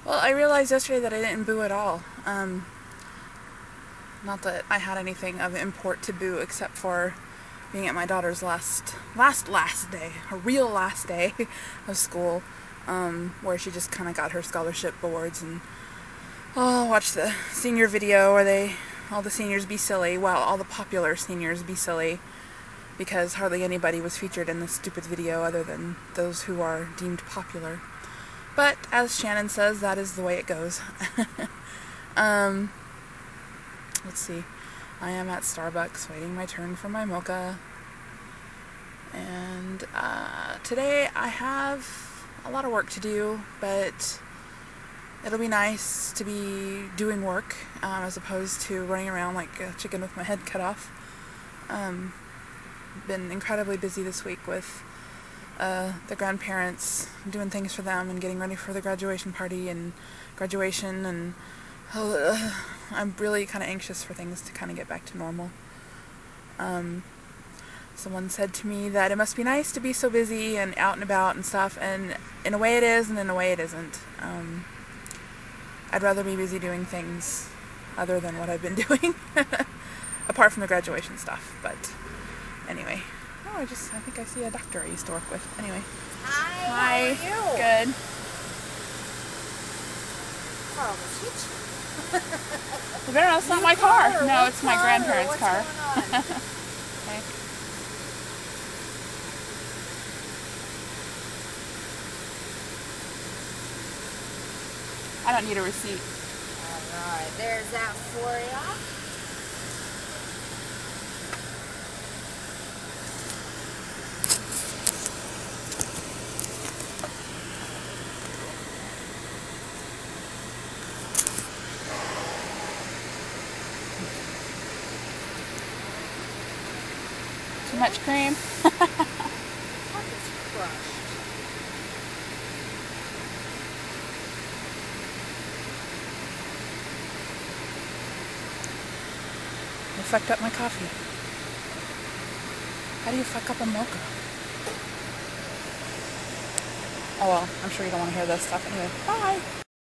Well, I realized yesterday that I didn't boo at all. Not that I had anything of import to boo except for being at my daughter's last day, her real last day of school, where she just kind of got her scholarship awards and watched the senior video where all the seniors be silly, well, all the popular seniors be silly, because hardly anybody was featured in this stupid video other than those who are deemed popular. But as Shannon says, that is the way it goes. Let's see. I am at Starbucks waiting my turn for my mocha. And today I have a lot of work to do, but it'll be nice to be doing work as opposed to running around like a chicken with my head cut off. Been incredibly busy this week with the grandparents, doing things for them and getting ready for the graduation party and graduation, and I'm really kind of anxious for things to kind of get back to normal. Someone said to me that it must be nice to be so busy and out and about and stuff, and in a way it is, and in a way it isn't. I'd rather be busy doing things other than what I've been doing, apart from the graduation stuff, but anyway. Oh, I think I see a doctor I used to work with. Anyway. Hi. How are you? Good. Carl, was it? You better know it's not my car. No, it's my grandparents' car. What's going on? Okay. I don't need a receipt. Alright, there's that for ya. Too much cream? What is crushed? I fucked up my coffee. How do you fuck up a mocha? Oh well, I'm sure you don't want to hear this stuff anyway. Bye!